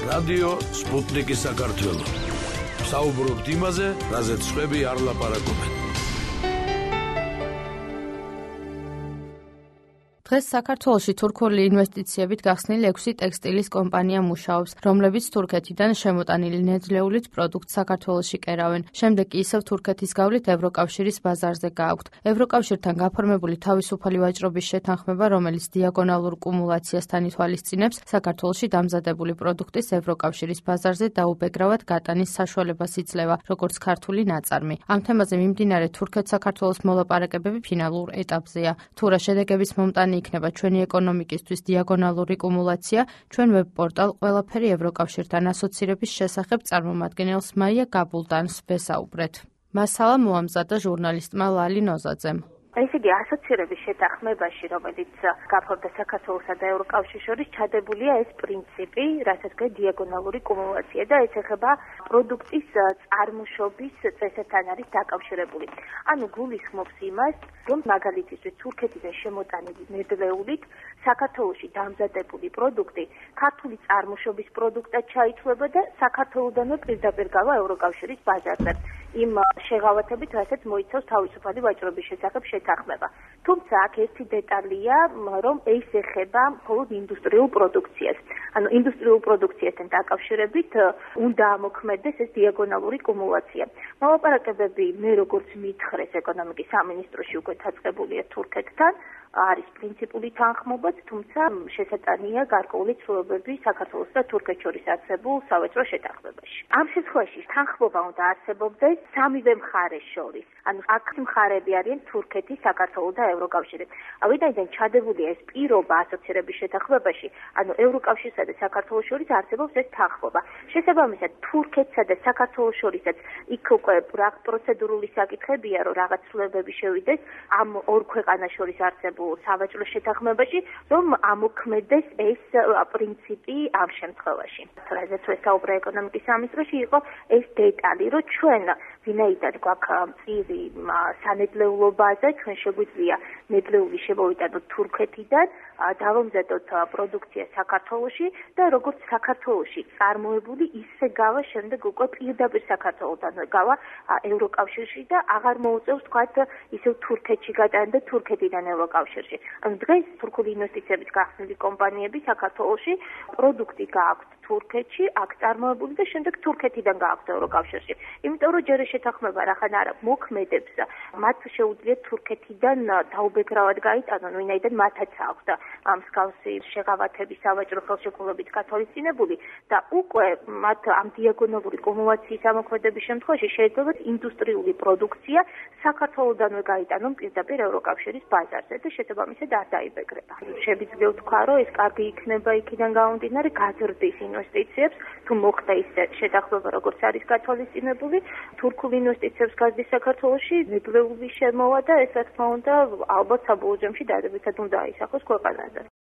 რადიო სპუტნიკი საქართველო. საუბრობთ იმაზე, რაზეც სხვები არ ლაპარაკობენ. დღეს საქართველოში თურქული ინვესტიციებით გახსნილი 6 ტექსტილის კომპანია მუშაობს, რომლებიც თურქეთიდან შემოტანილი ნედლეულით პროდუქტს საქართველოში კერავენ. შემდეგ კი ისევ თურქეთის გავლით ევროკავშირის ბაზარზე გააქვთ. ევროკავშირთან გაფორმებული თავისუფალი ვაჭრობის შეთანხმება, რომელიც დიაგონალურ კუმულაციასთან ითვალისწინებს, საქართველოში დამზადებული პროდუქტის ევროკავშირის ბაზარზე დაუბეგრავად გატანის საშუალებას იძლევა, როგორც ქართული ნაწარმი. ამ თემაზე მიმდინარე თურქეთ-საქართველოს მოლაპარაკებები ფინალურ ეტაპზეა. თუ რა შედეგების მომტანი იქნება ჩვენი ეკონომიკისთვის დიაგონალური კუმულაცია, ჩვენ ვებ-პორტალ ყველაფერი ევროკავშირთან ასოცირების შესახებ წარმომადგენელს მაია გაბულდანს ვესაუბრეთ. მასალა მოამზადა ჟურნალისტმა ლალი ნოზაძემ. ესე იგი, ასოცირების შეთანხმებაში, რომელიც გაფორმდა საქართველოსა და ევროკავშირის შორის, ჩადებულია ეს პრინციპი, რასაც ქვია დიაგონალური კუმულაცია და ეს ეხება პროდუქტის წარმოშობის წესებთან არის დაკავშირებული. ანუ გულისხმობს იმას, რომ მაგალითისთვის თურქეთიდან შემოტანილი ნედლეულით საქართველოში დამზადებული პროდუქტი ქართული წარმოშობის პროდუქტად ჩაითვლება და საქართველოდანვე პირდაპირ გავა ევროკავშირის ბაზარზე. იმ შეღავათებით, რასაც მოიცავს თავისუფალი ვაჭრობის შესახებ შეთანხმება. თუმცა აქ ერთი დეტალია, რომ ეს ეხება მხოლოდ ინდუსტრიულ პროდუქციას. ანუ ინდუსტრიულ პროდუქციასთან დაკავშირებით უნდა ამოქმედდეს ეს დიაგონალური კუმულაცია. მოლაპარაკებები, მე როგორც მითხრეს ეკონომიკის სამინისტროში უკვე დაწყებულია თურქეთთან, არის პრინციპული თანხმობაც, თუმცა შესატანია გარკვეული ცვლილებები საქართველოს და თურქეთს შორის არსებულ სავაჭრო შეთანხმებაში. ამ შემთხვევაში თანხმობა უნდა არსებობდეს სამივე მხარეს შორის. ანუ აქ მხარეები არიან თურქეთი, საქართველო და ევროკავშირი. ვინაიდან ჩადებულია ეს პირობა ასოცირების შეთანხმებაში, ანუ ევროკავშირსა და საქართველოს შორის არსებობს ეს თანხმობა. შესაბამისად, თურქეთსა და საქართველოს შორისაც იქ უკვე პროცედურული საკითხებია, რომ რაღაც ცვლილებები შევიდეს ამ ორ ქვეყანას შორის არსებულ სავაჭრო შეთანხმებაში, რომ ამოქმედდეს ეს პრინციპი ამ შემთხვევაში. რაზეც ვესაუბრე ეკონომიკის სამინისტროში, იყო ეს დეტალი, რომ ჩვენ ვინაიდან გვაქვს მწირი სანედლეულობაზე, ჩვენ შეგვიძლია ნედლეული შემოვიტანოთ თურქეთიდან, დავამზადოთ პროდუქცია საქართველოში და როგორც საქართველოში წარმოებული, ისე გავა შემდეგ უკვე პირდაპირ საქართველოდან გავა ევროკავშირში და აღარ მოუწევს თქვათ ისევ თურქეთში გატანა და თურქეთიდან ევროკავშირში. ანუ დღეს თურქული ინვესტიციების გახსნილი კომპანიები საქართველოში პროდუქტი გააქვთ თურქეთში, აქ წარმოებული და შემდეგ თურქეთიდან გააქვთ ევროკავშირში. იმიტომ რომ ჯერ შეთანხმება რახან არა მოქმედებს, მათ შეუძლიათ თურქეთიდან დაუბეგრავად გაიტანონ, ვინაიდან მათაც აქვთ მსგავსი შეღავათების სავაჭრო ხელშეკრულებით გათვალისწინებული და უკვე მათ ამ დიაგონალური კუმულაციის ამოქმედების შემთხვევაში შეიძლება ინდუსტრიული პროდუქცია საქართველოდანვე გაიტანონ პირდაპირ ევროკავშირის ბაზარზე და შესაბამისად არ დაიბეგრება. შეგვიძლია ვთქვა, რომ ეს კარგი იქნება იქიდან გამომდინარე გაზრდის ინვესტიციებს, თუ მოხდა ის შეთანხმება, როგორც არის გათვალისწინებული, თურქულ ინვესტიციებს გაზრდის საქართველოში ნედლეული შემოვა და ეს რა თქმა უნდა ალბათ საბოლოო ჯამში დადებითად უნდა აისახოს ქვეყანაზე.